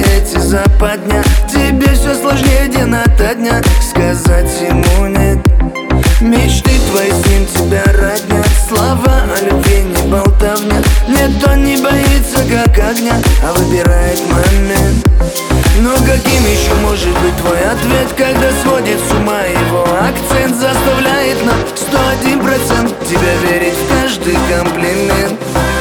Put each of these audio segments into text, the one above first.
эти западня. Тебе все сложнее день ото дня. Сказать ему нет. Мечты твои с ним тебя роднят. Слова о любви не болтовня. Нет, он не боится как огня, а выбирает момент. Но каким еще может быть твой ответ, когда сводит с ума его акцент? Заставляет на 101% тебя верить в каждый комплимент.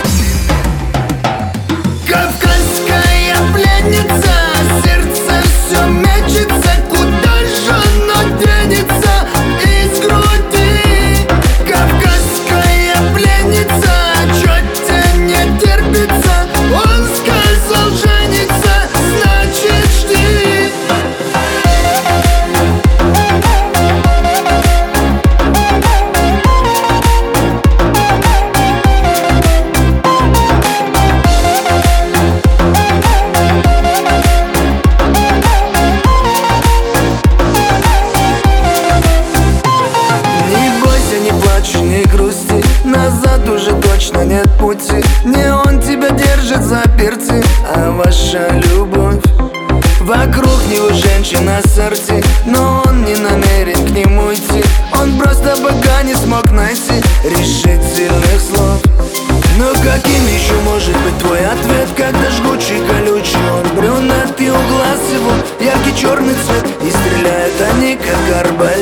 Кавказская пленница, сердце все мечется. Куда же оно денется из груди? Кавказская пленница, чё тебе не терпится? Он сказал жениться, значит жди. Не грусти, назад уже точно нет пути. Не он тебя держит за перцы, а ваша любовь. Вокруг него женщина сорти, но он не намерен к нему идти. Он просто пока не смог найти решительных слов. Но каким еще может быть твой ответ, когда жгучий, колючий он брюнет, и у глаз его яркий черный цвет, и стреляют они как арбалет.